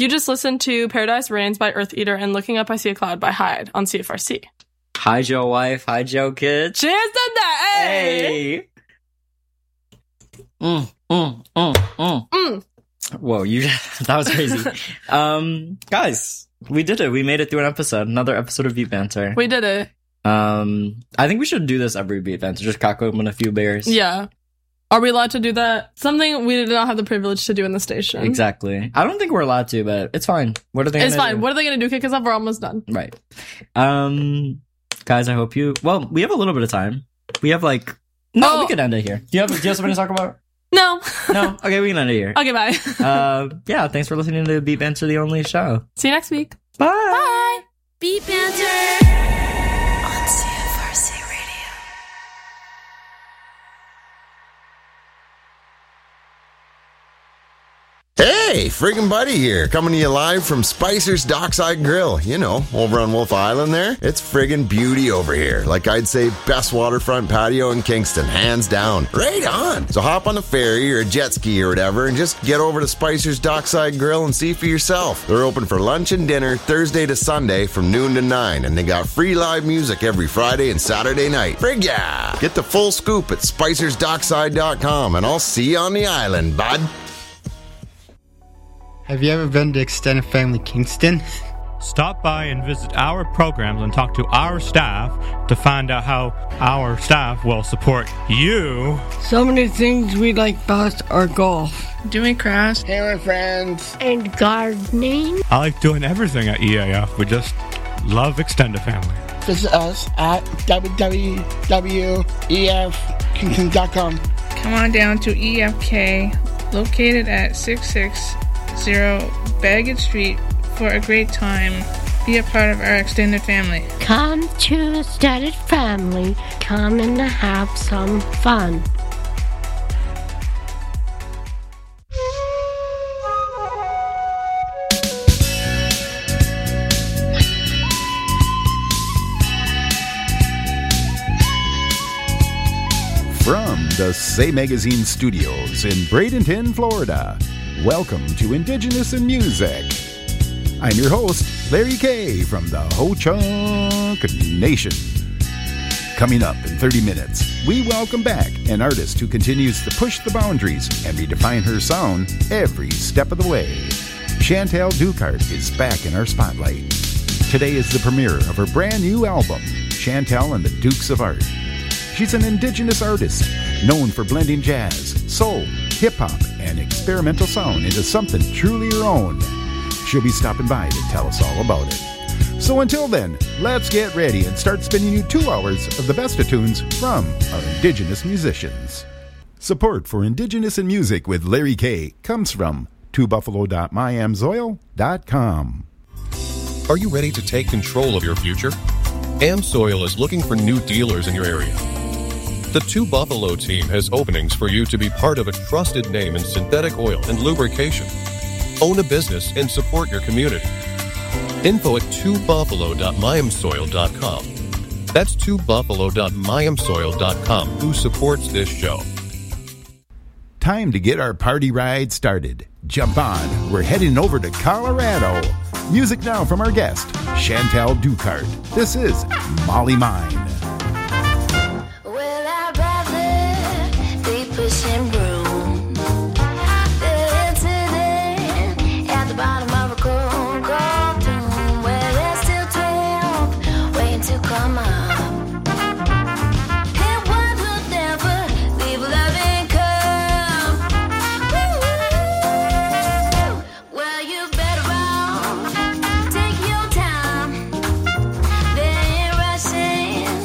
You just listened to Paradise Reigns by Earth Eater and Looking Up I See a Cloud by Hyde on CFRC. Hi, Joe wife. Hi, Joe kids. Cheers to that! Hey! Whoa, that was crazy. Guys, we did it. We made it through another episode of Beat Banter. We did it. I think we should do this every Beat Banter. Just crack open a few beers. Yeah. Are we allowed to do that? Something we did not have the privilege to do in the station. Exactly. I don't think we're allowed to, but it's fine. What are they It's fine. do? What are they going to do? Kick us off? We're almost done. Right. Guys, I hope you... Well, we have a little bit of time. We have we could end it here. Do you have something to talk about? No. No? Okay, we can end it here. Okay, bye. Yeah, thanks for listening to Beat Banter, the only show. See you next week. Bye. Bye. Beat Banter on CFRC Radio. Hey, friggin' Buddy here, coming to you live from Spicer's Dockside Grill. You know, over on Wolf Island there. It's friggin' beauty over here. Like I'd say, best waterfront patio in Kingston, hands down. Right on! So hop on a ferry or a jet ski or whatever and just get over to Spicer's Dockside Grill and see for yourself. They're open for lunch and dinner Thursday to Sunday from noon to 9, and they got free live music every Friday and Saturday night. Frig yeah! Get the full scoop at spicersdockside.com, and I'll see you on the island, bud. Have you ever been to Extended Family Kingston? Stop by and visit our programs and talk to our staff to find out how our staff will support you. Some of the things we like best are golf, doing crafts, hanging with friends, and gardening. I like doing everything at EAF. We just love Extended Family. Visit us at www.efkingston.com. Come on down to EFK, located at 660 Baggett Street, for a great time. Be a part of our extended family. Come to Extended Family. Come and have some fun. From the Say Magazine studios in Bradenton, Florida, welcome to Indigenous in Music. I'm your host, Larry K. from the Ho-Chunk Nation. Coming up in 30 minutes, we welcome back an artist who continues to push the boundaries and redefine her sound every step of the way. Chantal Ducart is back in our spotlight. Today is the premiere of her brand new album, Chantal and the Dukes of Art. She's an Indigenous artist known for blending jazz, soul, hip-hop, and experimental sound into something truly her own. She'll be stopping by to tell us all about it. So until then, let's get ready and start spinning you 2 hours of the best of tunes from our Indigenous musicians. Support for Indigenous in Music with Larry K. comes from twobuffalo.myamsoil.com. Are you ready to take control of your future? AmSoil is looking for new dealers in your area. The Two Buffalo team has openings for you to be part of a trusted name in synthetic oil and lubrication. Own a business and support your community. Info at twobuffalo.myamsoil.com. That's twobuffalo.myamsoil.com, who supports this show. Time to get our party ride started. Jump on. We're heading over to Colorado. Music now from our guest, Chantal Ducart. This is Molly Mine. Pushing broom, sitting at the bottom of a cold, cold room where there's still 12 waiting to come up. And one will never leave a loving cup. Well, you better run, take your time, they ain't rushing.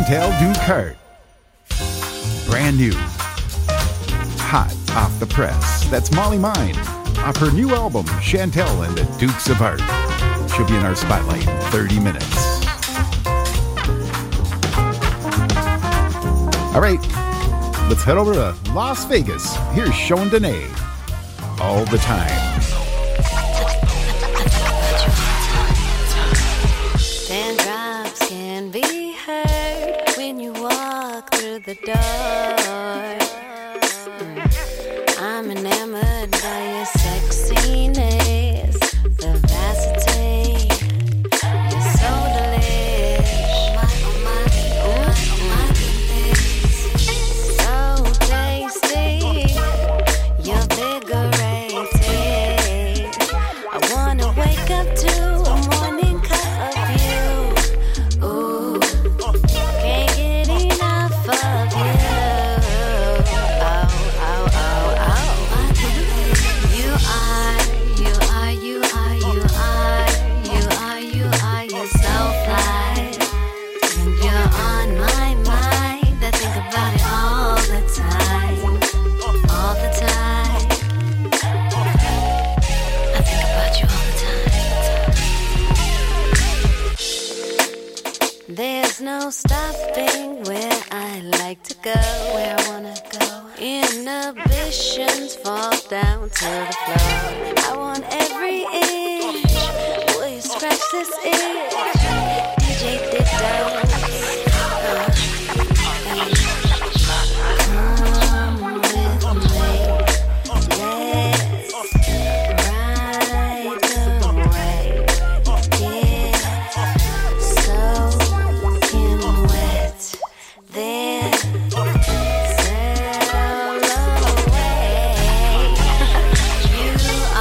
Chantel Ducart. Brand new. Hot off the press. That's Molly Mine. Off her new album, Chantel and the Dukes of Art. She'll be in our spotlight in 30 minutes. All right, let's head over to Las Vegas. Here's Sean Danae. All the time. 10 drops can be heard when you walk through the door. I'm enamored by your sexiness, vivacity. You're so delish. So tasty. You're invigorating. I wanna wake up to a morning cup of you. Ooh, can't get enough of you. Oh, oh, oh, oh. You are so fly. And you're on my mind. I think about it all the time. All the time. I think about you all the time. There's no stopping where I like to go, where I wanna go. Inhibitions fall down to the floor. I want every inch. Will you scratch this itch? DJ did dance. Come with me. Let's ride the wave. Get soaking wet. Then sail away. You're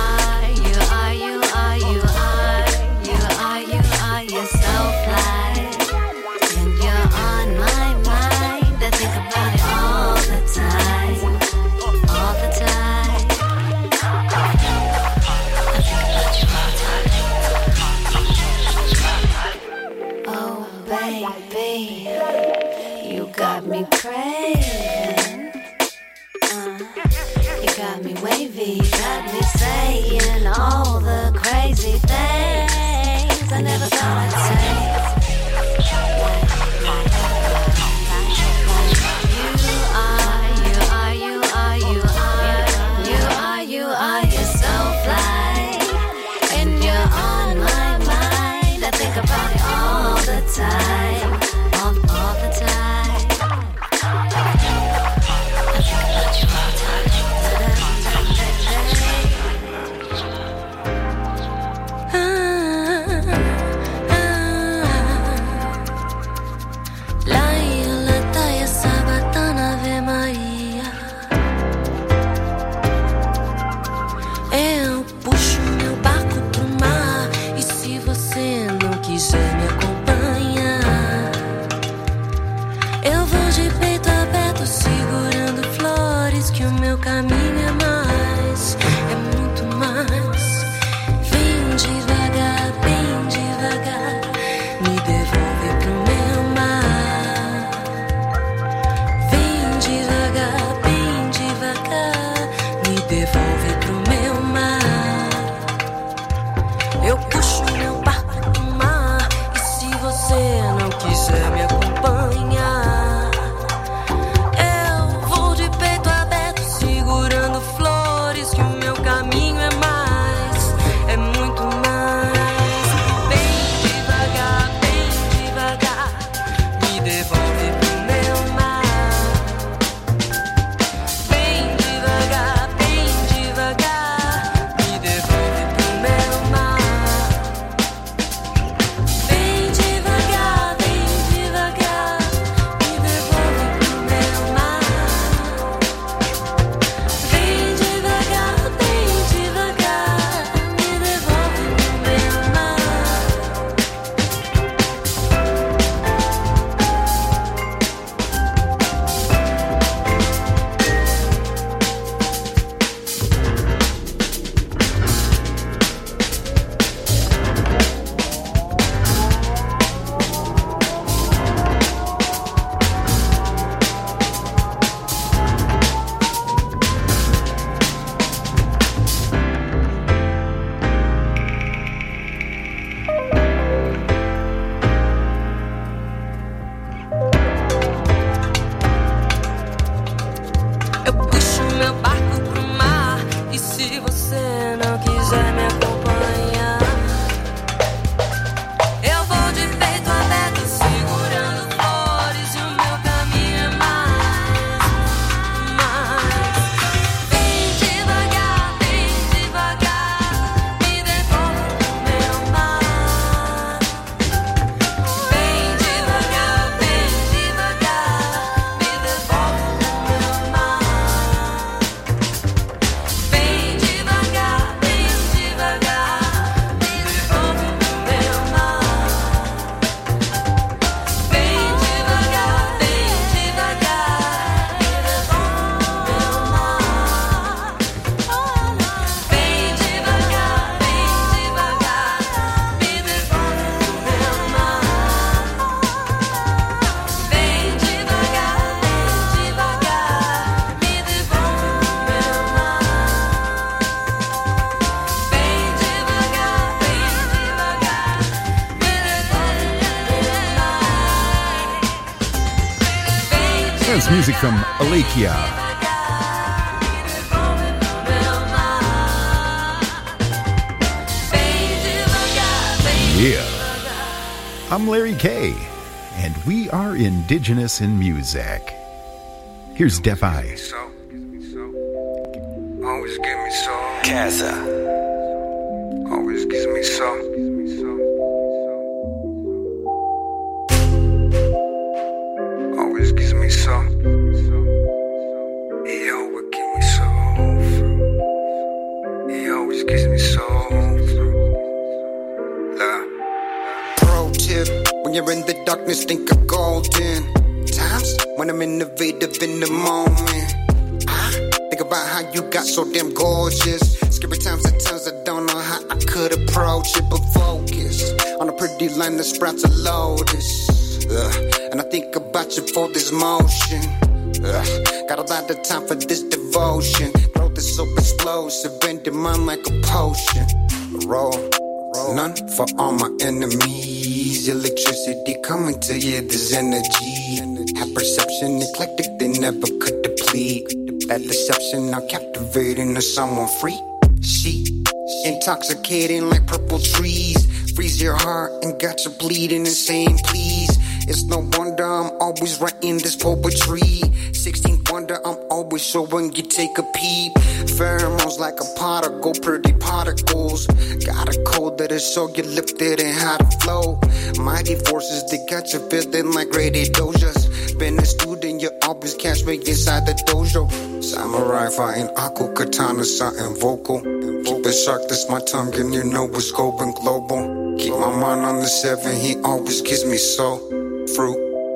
so fly. And you're on my mind. I think about it all the time. All the time. I think about you all the time. Oh, baby, you got me craving. You got me wavy, got me saying all the crazy things I never thought I'd say. You're so fly. And you're on my mind. I think about it all the time. All the time. I think about you all the time. 10 drops can be heard when you walk through the door. I'm enamored by your sexiness, vivacity. You're so delish. So tasty. You're invigorating. I wanna wake up to a morning cup of you. Ooh, can't get enough of you. Oh, oh, oh, oh. You are so fly. And you're on my mind. I think about it all the time. All the time. I think about you all the time. se você não quiser me acompanhar. Eu vou de peito aberto, segurando flores, e o meu caminho é mais. Vem devagar, me devolve o meu mar. Vem devagar, me devolve o meu mar. Vem devagar, me devolve o meu mar. Vem devagar, me devolve o meu mar. Vem devagar, me devolve o meu mar. Vem devagar, me devolve o meu mar. Vem devagar, me devolve. That's music from Alekia. Yeah. I'm Larry K, and we are indigenous in music. Here's Deaf Eye. Always give me some. Casa. Always gives me some. Always gives me some. He always give me some. He always gives me some. Love. Pro tip, when you're in the darkness, think of golden times. When I'm innovative in the moment, think about how you got so damn gorgeous. Scary times at times I don't know how I could approach it, but focus on a pretty line that sprouts a lotus. And I think about you for this motion. Got a lot of time for this devotion. Growth is so explosive, bend your mind like a potion. Roll, none for all my enemies. Electricity coming to you, there's energy. Have perception, eclectic, they never could deplete. That deception, now captivating to someone free. She intoxicating like purple trees. Freeze your heart and got you bleeding and saying please. It's no wonder I'm always writing this poetry. 16th wonder, I'm always showing you take a peep. Pheromones like a particle, pretty particles. Got a code that'll show you lifted and how to flow. Mighty forces, they got you feeling like rated dojas. Been a student, you always catch me inside the dojo. Samurai fighting Aku, katana, something vocal. Keep it sharp, that's my tongue, and you know it's going global. Keep my mind on the 7, he always gives me soul. Fruit,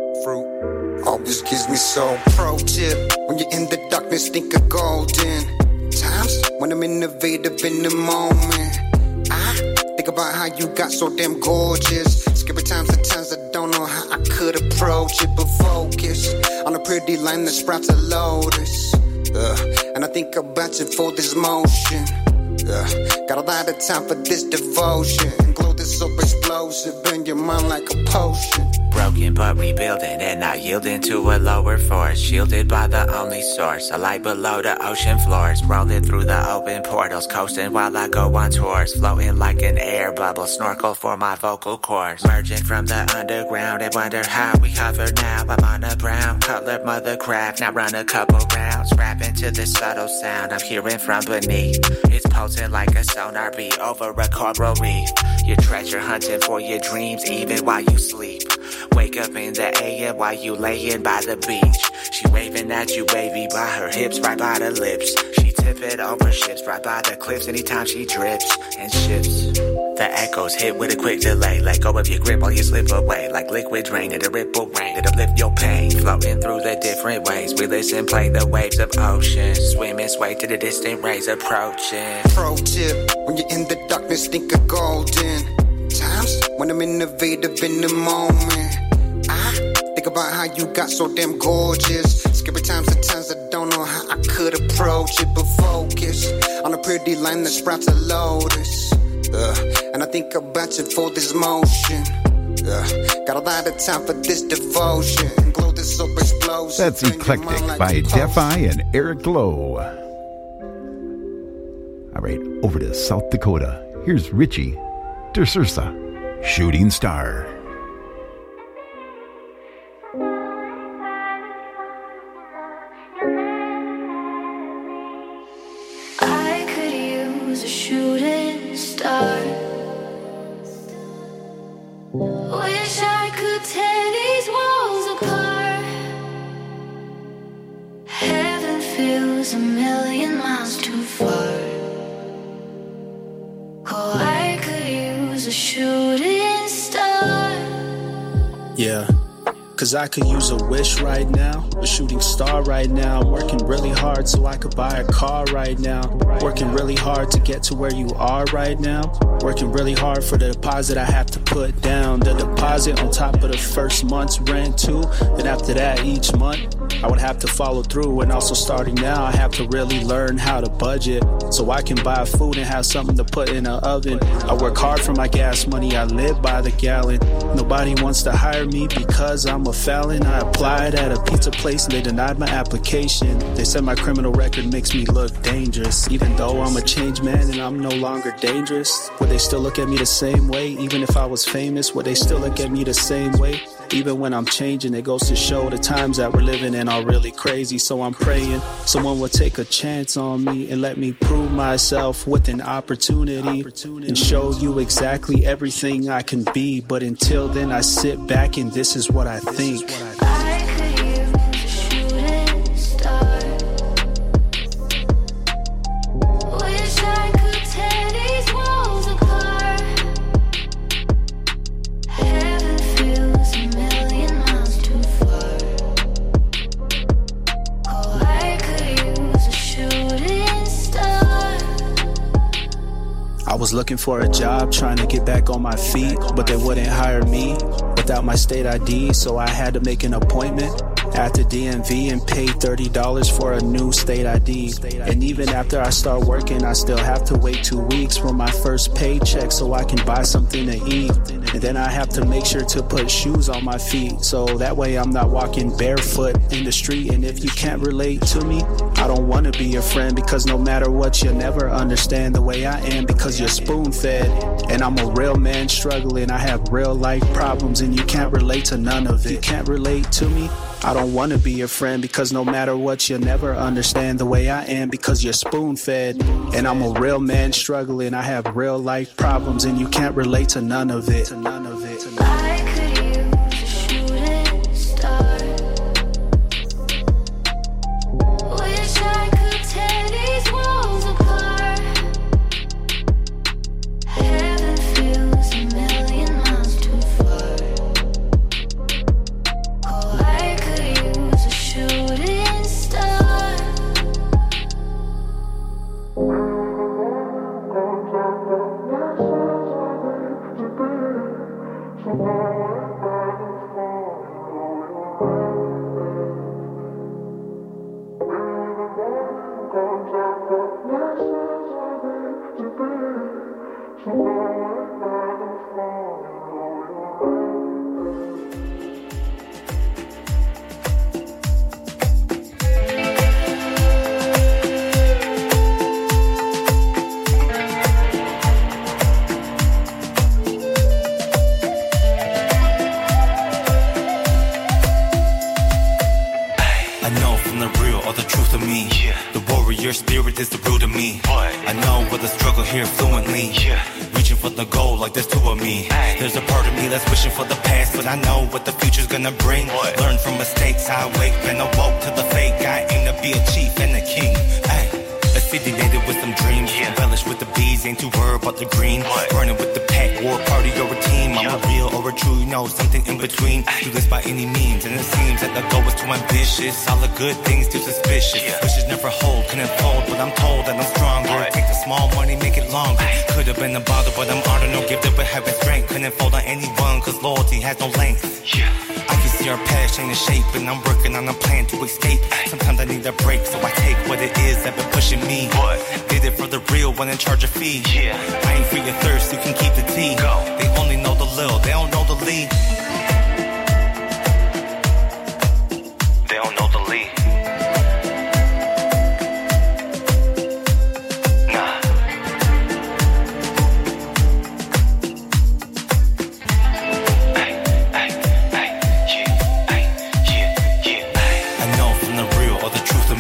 always gives me soul. Pro tip, when you're in the darkness, think of golden times. When I'm innovative in the moment, think about how you got so damn gorgeous. Scary times at times I don't know how I could approach it, but focus on a pretty line that sprouts a lotus. And I think about you for this motion. Got a lot of time for this devotion. Glow this so explosive in your mind like a potion. Broken but rebuilding and not yielding to a lower force. Shielded by the only source, a light below the ocean floors. Rolling through the open portals, coasting while I go on tours. Floating like an air bubble, snorkel for my vocal cords. Merging from the underground and wonder how we hover now. I'm on a brown colored mother craft, now run a couple rounds. Rapping to the subtle sound I'm hearing from beneath. It's potent like a sonar beat over a coral reef. Your treasure hunting for your dreams even while you sleep. Wake up in the AM while you laying by the beach. She waving at you, baby, by her hips, right by the lips. She tipping over ships, right by the cliffs anytime she drips and shifts. The echoes hit with a quick delay. Let go of your grip while you slip away. Like liquid rain in a ripple rain, it'll lift your pain. Floating through the different ways. We listen, play the waves of ocean. Swim and sway to the distant rays approaching. Pro tip, when you're in the darkness, think of golden times. When I'm innovative in the moment, think about how you got so damn gorgeous. Scary times at times I don't know how I could approach it, but focus on a pretty line that sprouts a lotus. And I think about you for this motion. Got a lot of time for this devotion. Glow this so explosive. That's Eclectic by Deaf Eye and Eric Lowe. All right, over to South Dakota. Here's Richie DeSursa, Shooting Star. I could use a shooting star. Wish I could tear these walls apart. Heaven feels a million miles too far. Oh, I could use a shooting star. Yeah, cause I could use a wish right now, a shooting star right now. I'm working really hard so I could buy a car right now. Working really hard to get to where you are right now. Working really hard for the deposit I have to put down. The deposit on top of the first month's rent too. Then after that, each month I would have to follow through. And also starting now, I have to really learn how to budget so I can buy food and have something to put in the oven. I work hard for my gas money, I live by the gallon. Nobody wants to hire me because I'm a felon. I applied at a pizza place and they denied my application. They said my criminal record makes me look dangerous. Even though I'm a changed man and I'm no longer dangerous, would they still look at me the same way? Even if I was famous, would they still look at me the same way? Even when I'm changing, it goes to show the times that we're living in are really crazy. So I'm praying someone will take a chance on me and let me prove myself with an opportunity and show you exactly everything I can be. But until then, I sit back and this is what I think. I could use a shooting star. Wish I could tear these walls apart. Heaven feels a million miles too far. Oh, I could use a shooting star. I was looking for a job, trying to get back on my feet, but they wouldn't hire me without my state ID, so I had to make an appointment at the DMV and pay $30 for a new state ID. And even after I start working, I still have to wait 2 weeks for my first paycheck so I can buy something to eat. And then I have to make sure to put shoes on my feet so that way I'm not walking barefoot in the street. And if you can't relate to me, I don't want to be your friend, because no matter what, you'll never understand the way I am, because you're spoon-fed. And I'm a real man struggling, I have real life problems, and you can't relate to none of it. You can't relate to me, I don't want to be your friend, because no matter what, you'll never understand the way I am, because you're spoon-fed. And I'm a real man struggling, I have real life problems, and you can't relate to none of it. I could use a shooting star. Wish I could tear these walls apart. Heaven feels a million miles too far. Oh, I could use a shooting star. I know from the real or the truth of me. The warrior spirit is the root of me. I know where the struggle here fluently. Reaching for the goal like there's two of me. There's a part of me that's wishing for the past, but I know what the future's gonna bring. Learn from mistakes, I wake, been awoke to the fake. I aim to be a chief and a king. A city native with some dreams. Relish with the bees, ain't too worried about the green. Burning with the pack, war party or a team. I'm a real or a true, you know, something in between. Do this by any means, and it seems that the goal is too ambitious. All the good things too suspicious. Wishes never hold, couldn't fold, but I'm told that I'm stronger. Take the small money, make it longer. Could have been a bother, but I'm honored, no gifted with having strength. Couldn't fold on anyone, cause loyalty has no length. I can see our past change the shape, and I'm working on a plan to escape. Sometimes I need a break, so I take what it is that been pushing me. Did it for the real, one in charge of fee. I ain't free your thirst, you can keep the tea. They only know the lil, they don't know the lead. They don't know the lead. Nah.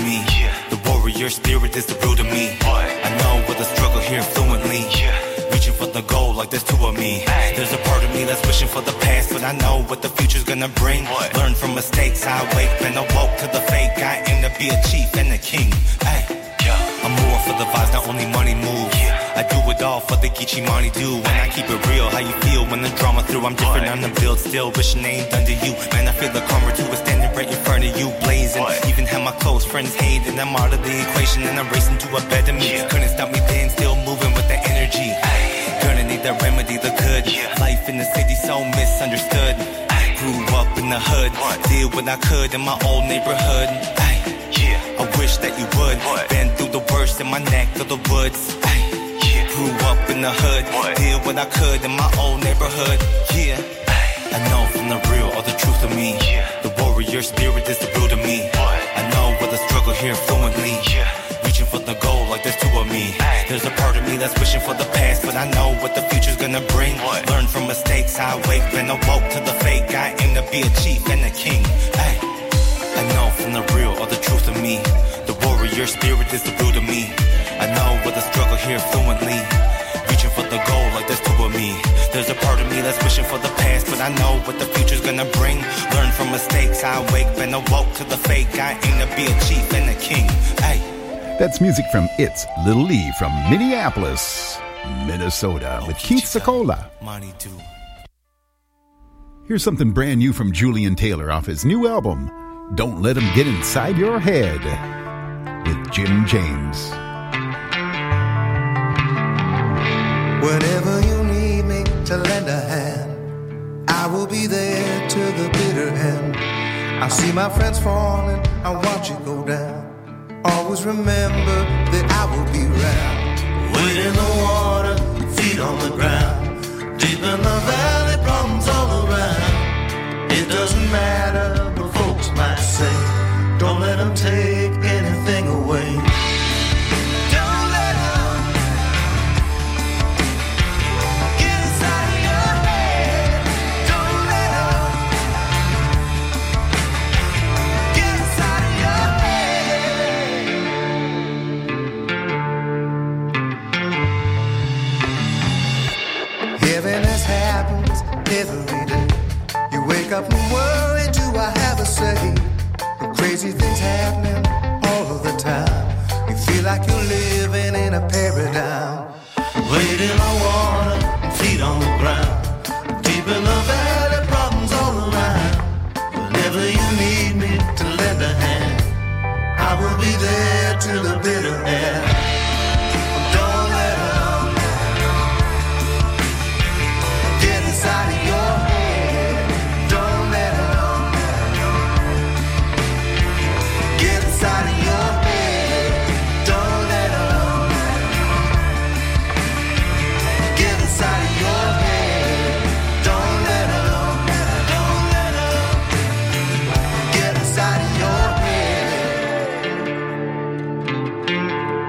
me. The warrior spirit is the root of me. I know with the struggle here fluently. Reaching for the goal like there's two of me. There's a part of me that's wishing for the past, but I know what the future's gonna bring. Learn from mistakes, I wake, been awoke to the fake. I aim to be a chief and a king. I'm more for the vibes, not only money moves. I do it all for the Geechee money do. When I keep it real, how you feel when the drama through? I'm different on the build, still wishing they ain't done to you. Man, I feel the karma too, is standing right in front of you, blazing. Even have my close friends hating, I'm out of the equation and I'm racing to a better me. Couldn't stop me then, still moving with the energy. Gonna need that remedy, the good. Life in the city so misunderstood. Grew up in the hood, did what I could in my old neighborhood. I wish that you would. Been through the worst in my neck of the woods. Grew up in the hood, did what I could in my old neighborhood. I know from the real or the truth of me. The warrior spirit is the root of me. I know with the struggle here fluently. Reaching for the goal like there's two of me. There's a part of me that's wishing for the past, but I know what the future's gonna bring. Learn from mistakes, I wake, been awoke to the fake. I aim to be a chief and a king. I know from the real or the truth of me. The warrior spirit is the root of me. I know with the struggle here fluently. Reaching for the goal like there's two of me. There's a part of me that's wishing for the past, but I know what the future's gonna bring. Learn from mistakes, I wake, been awoke to the fake. I aim to be a chief and a king. That's music from It's Little Lee from Minneapolis, Minnesota, with Keith Secola. Here's something brand new from Julian Taylor off his new album, Don't Let Him Get Inside Your Head, with Jim James. Whenever you need me to lend a hand, I will be there to the bitter end. I see my friends falling, I watch you go down. Always remember that I will be around. Wade in the water, feet on the ground. Deep in the valley, problems all around. It doesn't matter what folks might say. Don't let them take anything away. Don't let them get inside of your head. Don't let them get inside of your head. Heaviness happens every day. You wake up and worry, do I have a say? Crazy things happening all of the time. You feel like you're living in a paradigm. Wade in the water, feet on the ground. Deep in the valley, problems all around. Whenever you need me to lend a hand, I will be there till the bitter end. Don't let them get inside of your head. Don't let them get inside of your head. Don't let them get inside of your head. Don't let them get inside of your head.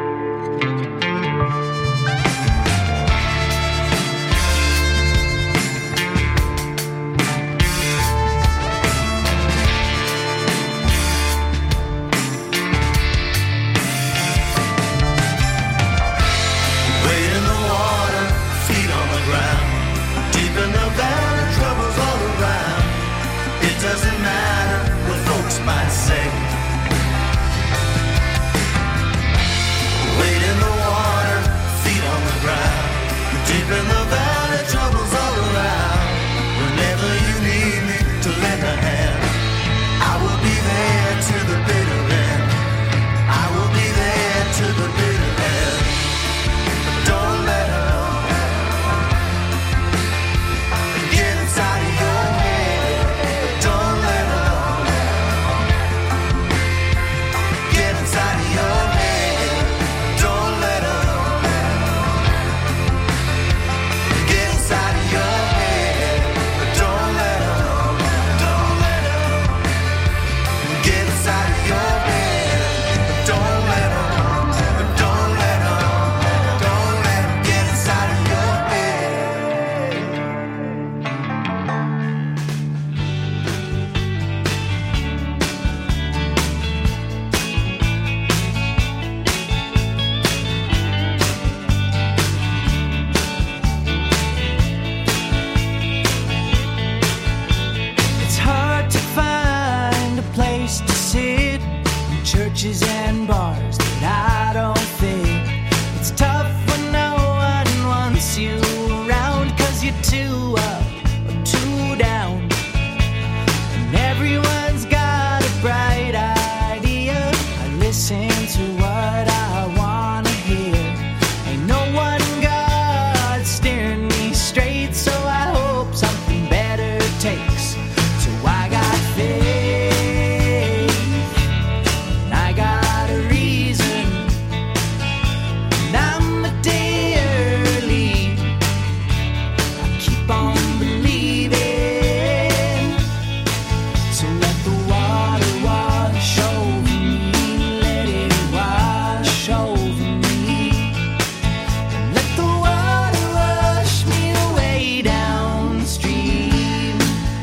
in bars that I don't fit. It's tough when no one wants you around, 'cause you're too up or too down. And everyone's got a bright idea. I listen to what I wanna hear. Ain't no one God steering me straight, so I hope something better takes. So I got faith, and I got a reason, and I'm a day early. I keep on believing. So let the water wash over me, let it wash over me. Let the water wash me away downstream.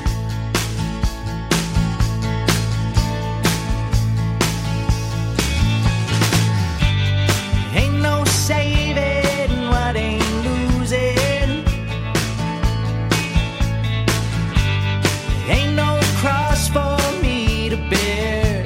Ain't no saving what ain't losing. Ain't no cross for me to bear.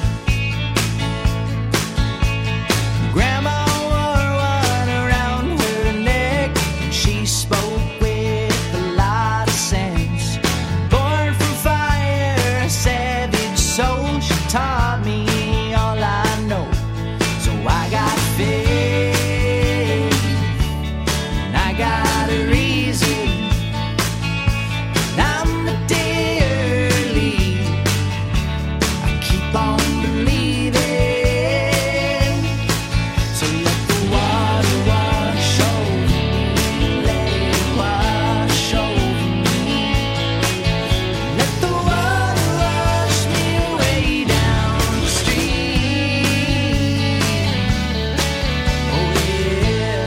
Grandma wore one around her neck, and she spoke with a lot of sense. Born from fire, a savage soul, she taught me all I know. So I got faith, and I got a reason, and I'm a day early. I keep on believing. So let the water wash over me, let it wash over me. Let the water wash me away downstream. Oh yeah.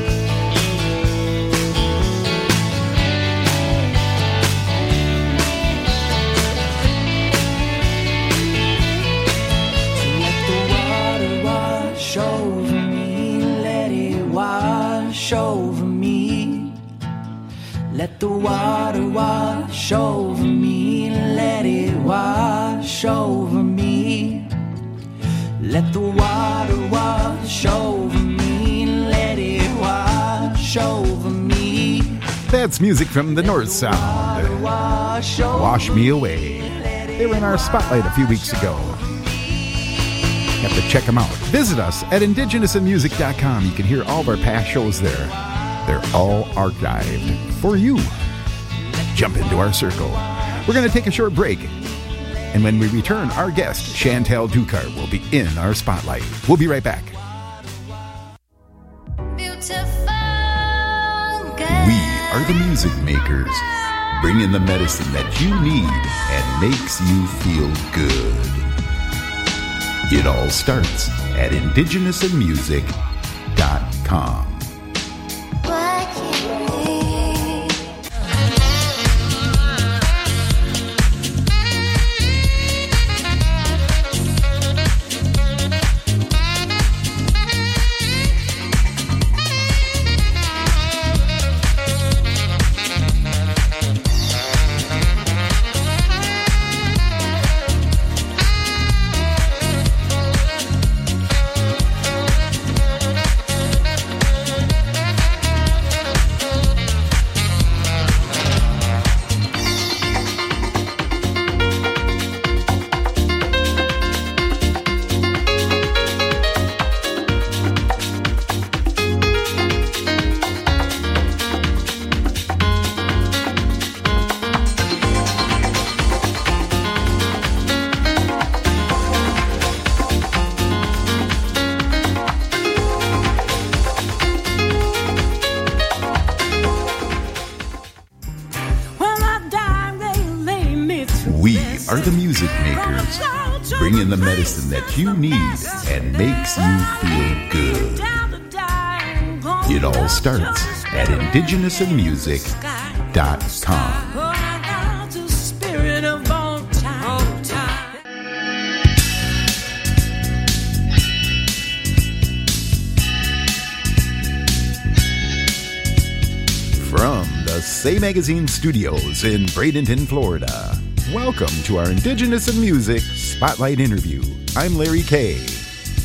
Let the water wash over me, let it wash over me. Let the water wash over me, let it wash over me. Let the water wash over me, let it wash over me. That's music from the North Sound. Wash Me Away. They were in our spotlight a few weeks ago. Have to check them out. Visit us at indigenousinmusic.com. You can hear all of our past shows there. They're all archived for you. Jump into our circle. We're going to take a short break. And when we return, our guest, Chantel Ducart, will be in our spotlight. We'll be right back. We are the music makers, bringing the medicine that you need and makes you feel good. It all starts at indigenousinmusic.com. We are the music makers, bringing the medicine that you need and makes you feel good. It all starts at indigenousinmusic.com. From the Say Magazine Studios in Bradenton, Florida, welcome to our Indigenous in Music Spotlight interview. I'm Larry Kay.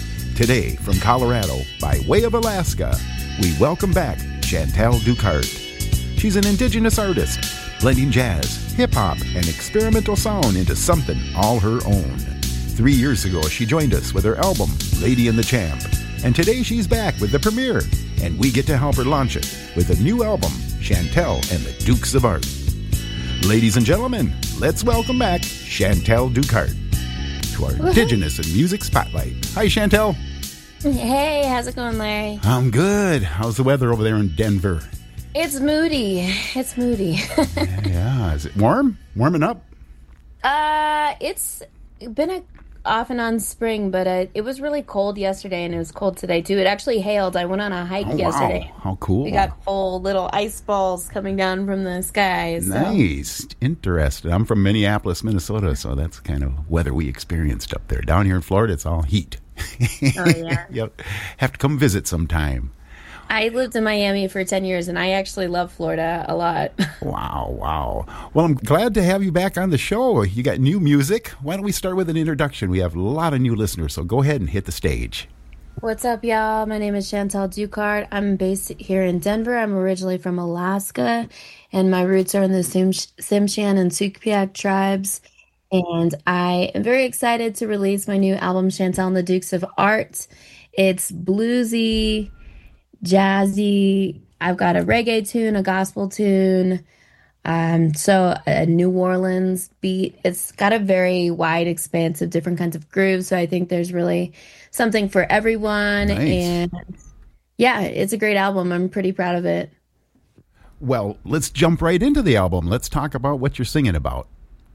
Today, from Colorado, by way of Alaska, we welcome back Chantal Ducart. She's an indigenous artist, blending jazz, hip-hop, and experimental sound into something all her own. 3 years ago, she joined us with her album, Lady and the Champ. And today she's back with the premiere, and we get to help her launch it with a new album, Chantal and the Dukes of Art. Ladies and gentlemen, let's welcome back Chantal Ducart to our Indigenous and Music Spotlight. Hi, Chantal. Hey, how's it going, Larry? I'm good. How's the weather over there in Denver? It's moody. It's moody. Yeah. Is it warm? Warming up? It's been off and on spring, but it was really cold yesterday, and it was cold today, too. It actually hailed. I went on a hike yesterday. Wow. How cool. We got full little ice balls coming down from the sky. So. Nice. Interesting. I'm from Minneapolis, Minnesota, so that's the kind of weather we experienced up there. Down here in Florida, it's all heat. Oh, yeah. Yep. Have to come visit sometime. I lived in Miami for 10 years, and I actually love Florida a lot. Wow. Well, I'm glad to have you back on the show. You got new music. Why don't we start with an introduction? We have a lot of new listeners, so go ahead and hit the stage. What's up, y'all? My name is Chantal Ducart. I'm based here in Denver. I'm originally from Alaska, and my roots are in the Tsimshian and Sugpiaq tribes. And I am very excited to release my new album, Chantal and the Dukes of Art. It's bluesy, jazzy. I've got a reggae tune, a gospel tune, so a New Orleans beat. It's got a very wide expanse of different kinds of grooves, so I think there's really something for everyone. Nice. And yeah, it's a great album. I'm pretty proud of it. Well, let's jump right into the album. Let's talk about what you're singing about.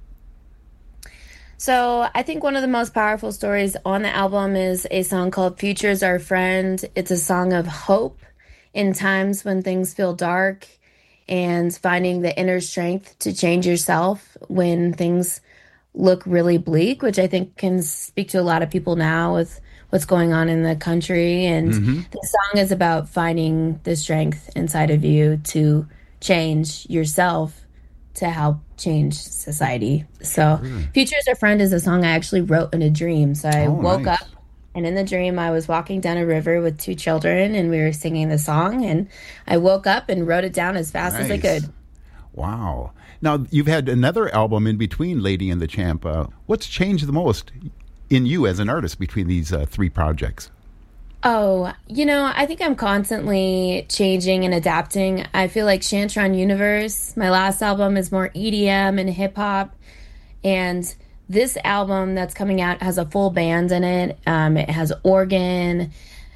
So I think one of the most powerful stories on the album is a song called Future's Our Friend. It's a song of hope in times when things feel dark and finding the inner strength to change yourself when things look really bleak, which I think can speak to a lot of people now with what's going on in the country. And the song is about finding the strength inside of you to change yourself to help change society. So Future's Our Friend is a song I actually wrote in a dream. So I woke up, and in the dream I was walking down a river with 2 children, and we were singing the song, and I woke up and wrote it down as fast as I could. Wow. Now, you've had another album in between Lady and the Champ. What's changed the most in you as an artist between these 3 projects? Oh, I think I'm constantly changing and adapting. I feel like Shantron Universe, my last album, is more EDM and hip-hop. And this album that's coming out has a full band in it. It has organ,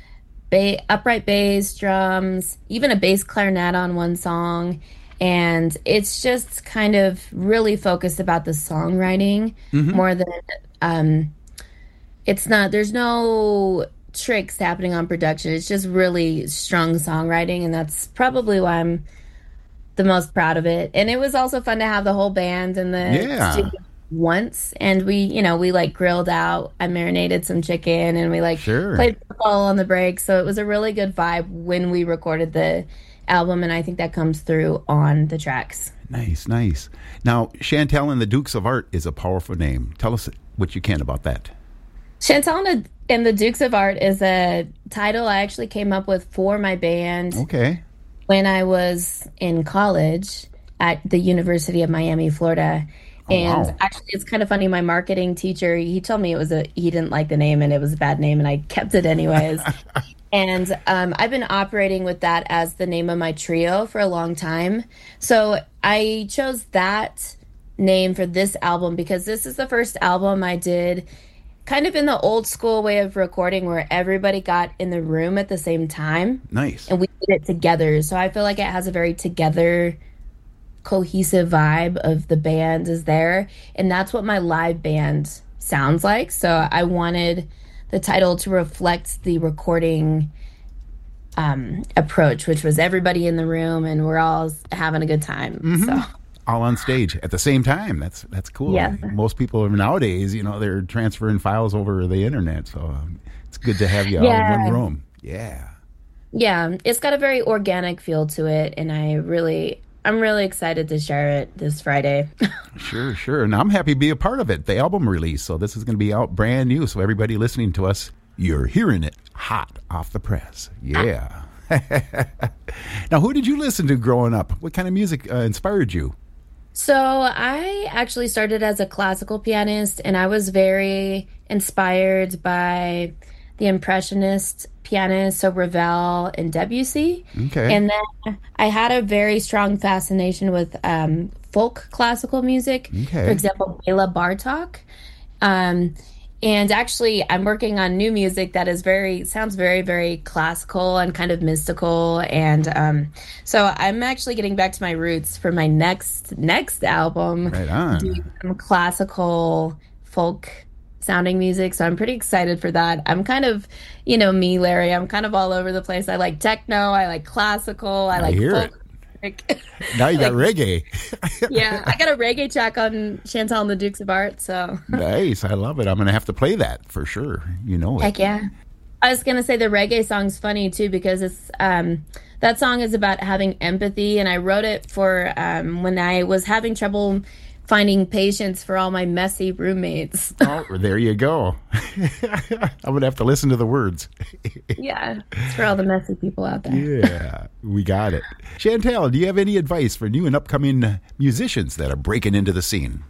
upright bass, drums, even a bass clarinet on one song. And it's just kind of really focused about the songwriting more than... there's no tricks happening on production. It's just really strong songwriting, and that's probably why I'm the most proud of it. And it was also fun to have the whole band in the studio once, and we like grilled out. I marinated some chicken, and we played football on the break. So it was a really good vibe when we recorded the album, and I think that comes through on the tracks. Nice. Now, Chantal and the Dukes of Art is a powerful name. Tell us what you can about that. Chantal and the Dukes of Art is a title I actually came up with for my band. Okay. When I was in college at the University of Miami, Florida. And actually, it's kind of funny. My marketing teacher, he told me he didn't like the name and it was a bad name, and I kept it anyways. And I've been operating with that as the name of my trio for a long time. So I chose that name for this album because this is the first album I did kind of in the old school way of recording where everybody got in the room at the same time. Nice. And we did it together. So I feel like it has a very together, cohesive vibe of the band is there. And that's what my live band sounds like. So I wanted the title to reflect the recording approach, which was everybody in the room and we're all having a good time. So all on stage at the same time. That's cool. Yeah. Most people nowadays, they're transferring files over the internet, so it's good to have you all in one room. Yeah. Yeah, it's got a very organic feel to it, and I'm really excited to share it this Friday. Sure. And I'm happy to be a part of it, the album release. So this is going to be out brand new. So everybody listening to us, You're hearing it hot off the press. Yeah. Now, who did you listen to growing up? What kind of music inspired you? So I actually started as a classical pianist, and I was very inspired by the Impressionist pianists, so Ravel and Debussy. Okay. And then I had a very strong fascination with folk classical music. Okay. For example, Bela Bartok. And actually, I'm working on new music that is sounds very, very classical and kind of mystical. And so I'm actually getting back to my roots for my next album. Right on. Doing some classical folk sounding music. So I'm pretty excited for that. I'm kind of, me, Larry, I'm kind of all over the place. I like techno, I like classical, I like hear folk it. music. Now you got reggae. Yeah, I got a reggae track on Chantal and the Dukes of Art, so. Nice. I love it. I'm going to have to play that for sure. You know it. Heck yeah. I was going to say the reggae song's funny too because it's that song is about having empathy, and I wrote it for when I was having trouble finding patience for all my messy roommates. Oh, there you go. I'm going to have to listen to the words. Yeah, it's for all the messy people out there. Yeah, we got it. Chantal, do you have any advice for new and upcoming musicians that are breaking into the scene?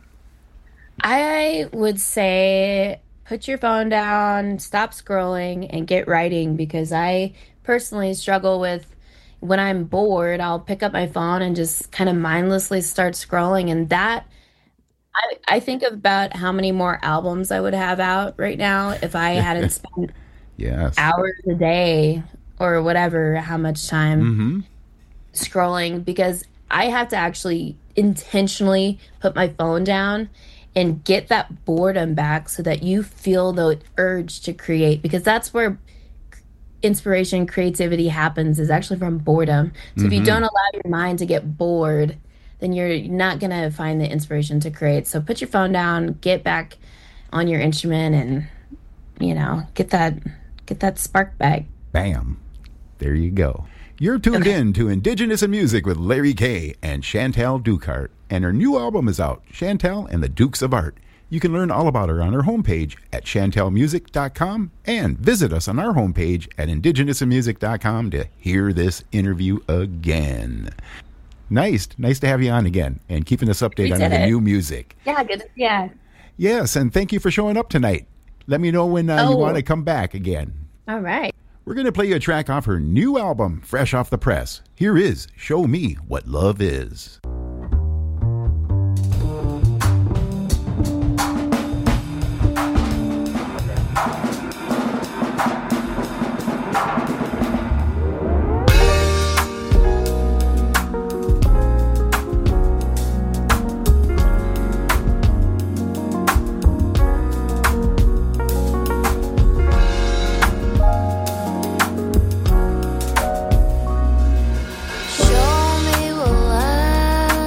I would say put your phone down, stop scrolling, and get writing, because I personally struggle with when I'm bored, I'll pick up my phone and just kind of mindlessly start scrolling, and that I think about how many more albums I would have out right now if I hadn't spent hours a day or whatever, how much time scrolling, because I have to actually intentionally put my phone down and get that boredom back so that you feel the urge to create, because that's where inspiration, creativity happens, is actually from boredom. So if you don't allow your mind to get bored, then you're not going to find the inspiration to create. So put your phone down, get back on your instrument, and, get that spark back. Bam. There you go. You're tuned in to Indigenous in Music with Larry K. and Chantal Dukart. And her new album is out, Chantal and the Dukes of Art. You can learn all about her on her homepage at chantalmusic.com and visit us on our homepage at indigenousinmusic.com to hear this interview again. Nice to have you on again and keeping us updated on the new music. Yeah, good. Yeah. Yes, and thank you for showing up tonight. Let me know when you want to come back again. All right. We're going to play you a track off her new album, fresh off the press. Here is Show Me What Love Is. Show me what love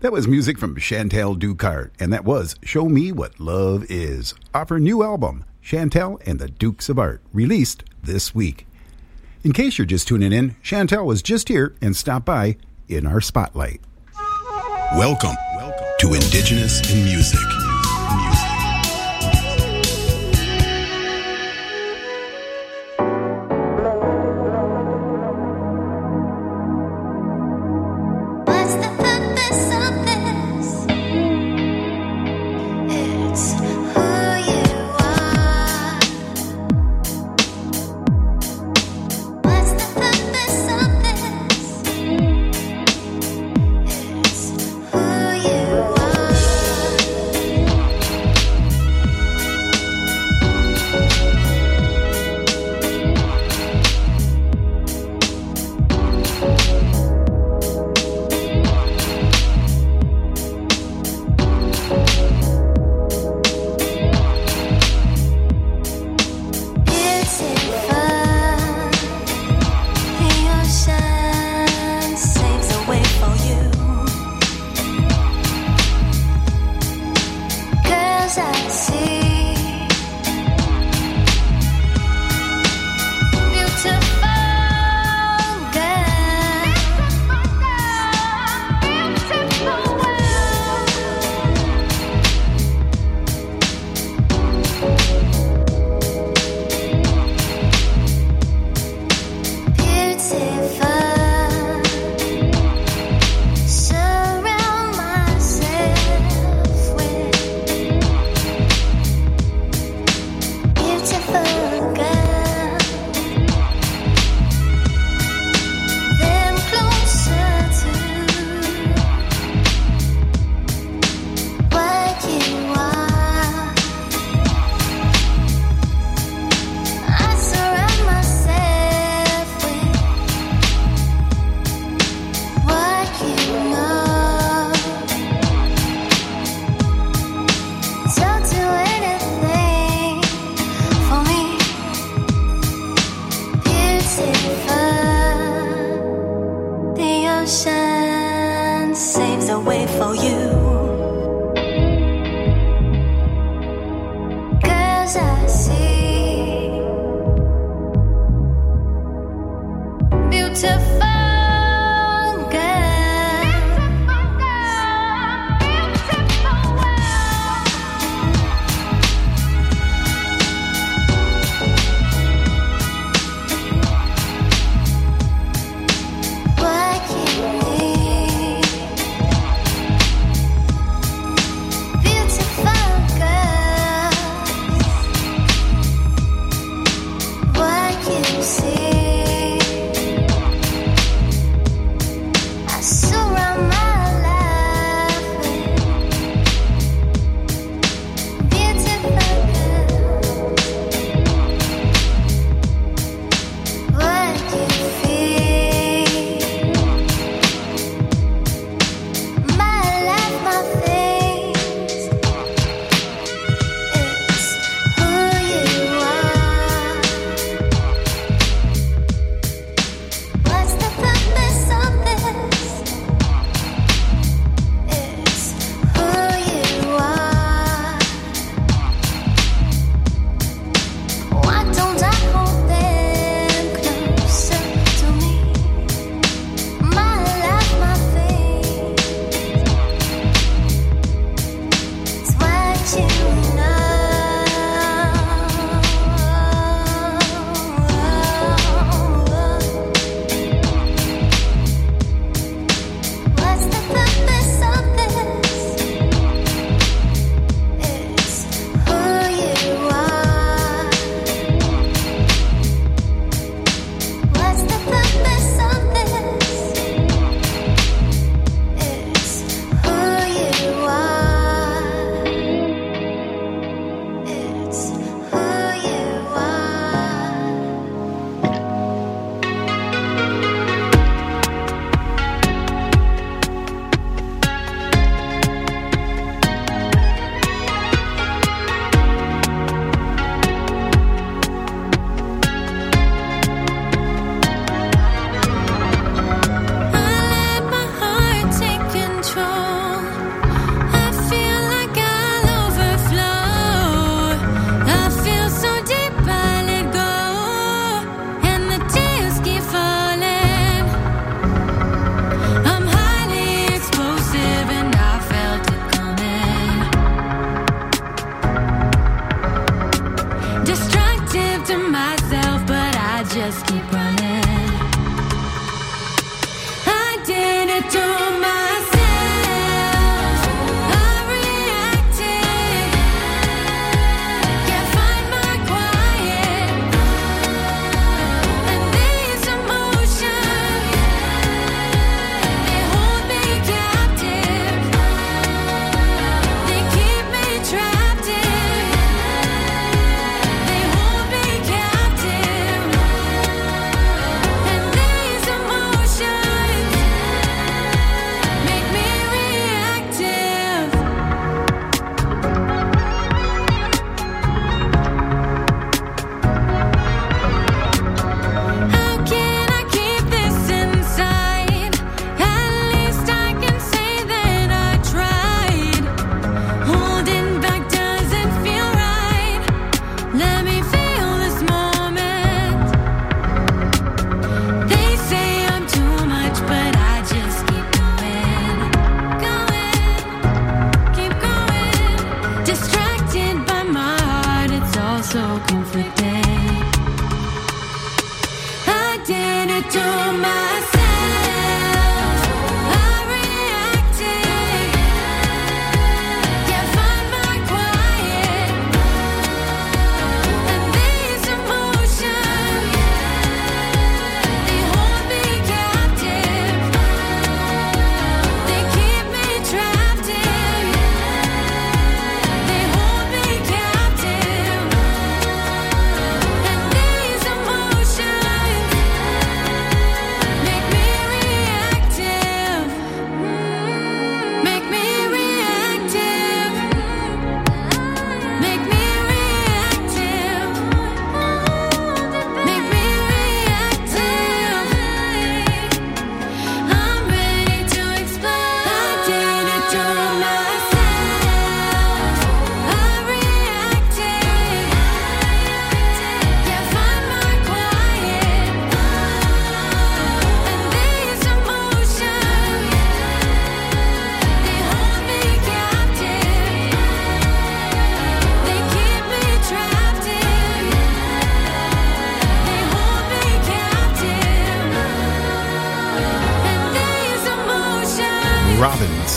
That was music from Chantal Ducart, and that was Show Me What Love Is, off her new album, Chantal and the Dukes of Art, released this week. In case you're just tuning in, Chantal was just here and stopped by in our spotlight. Welcome to Indigenous in Music.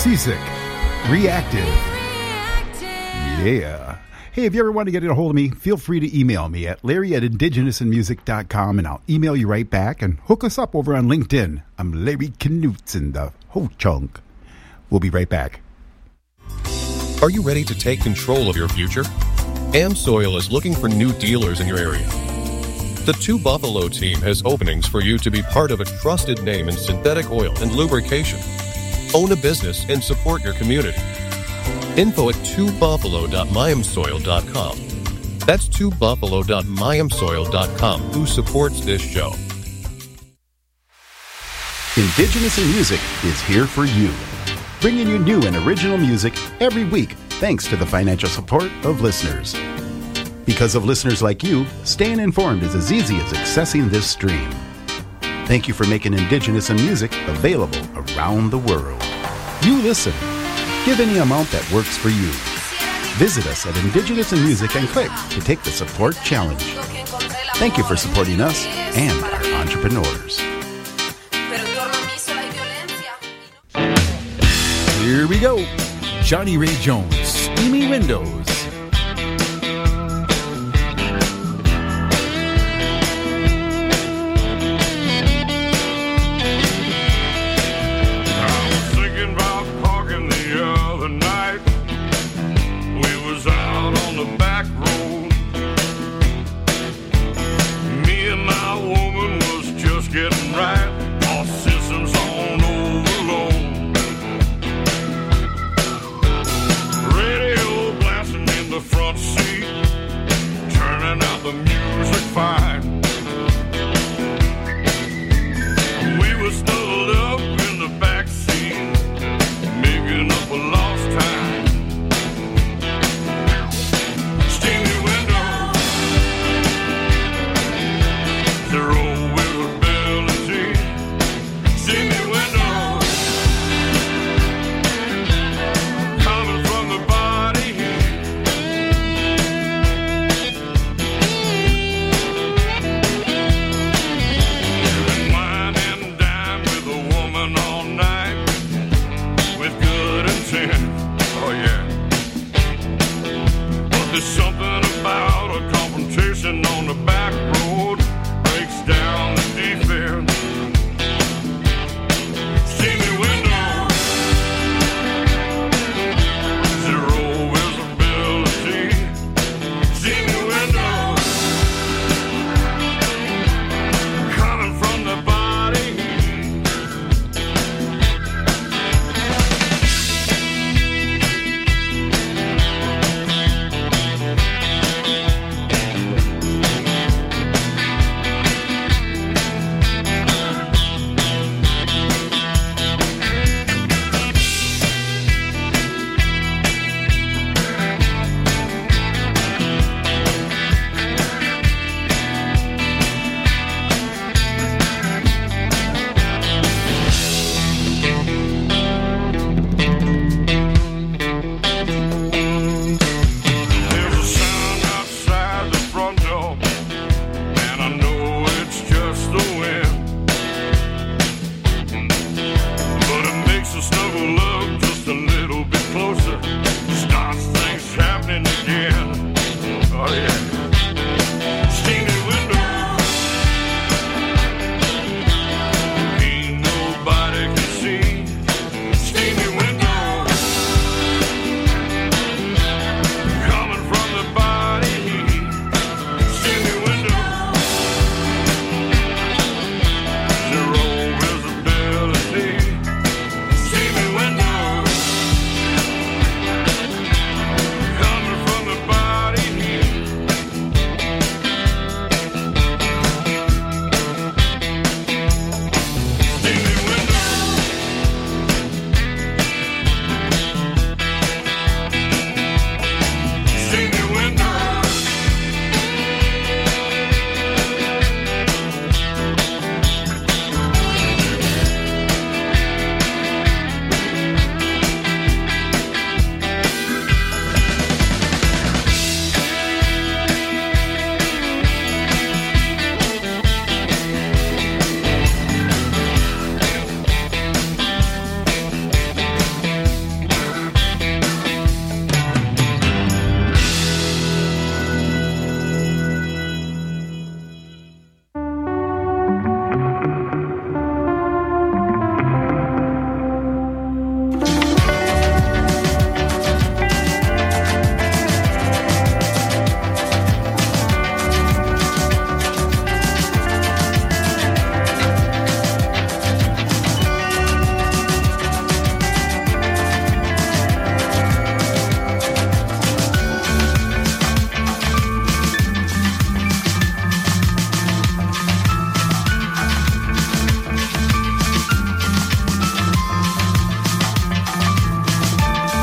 Music. Reactive. Yeah. Hey, if you ever want to get a hold of me, feel free to email me at larry@indigenousinmusic.com, and I'll email you right back, and hook us up over on LinkedIn. I'm Larry Knutson, the Ho Chunk. We'll be right back. Are you ready to take control of your future? AmSoil is looking for new dealers in your area. The Two Buffalo team has openings for you to be part of a trusted name in synthetic oil and lubrication. Own a business and support your community. Info at twobuffalo.myamsoil.com. That's twobuffalo.myamsoil.com, who supports this show. Indigenous in Music is here for you, bringing you new and original music every week thanks to the financial support of listeners. Because of listeners like you, staying informed is as easy as accessing this stream. Thank you for making Indigenous in Music available around the world. You listen. Give any amount that works for you. Visit us at Indigenous in Music and click to take the support challenge. Thank you for supporting us and our entrepreneurs. Here we go. Johnny Ray Jones, Steamy Windows. Thinking about parking the other night.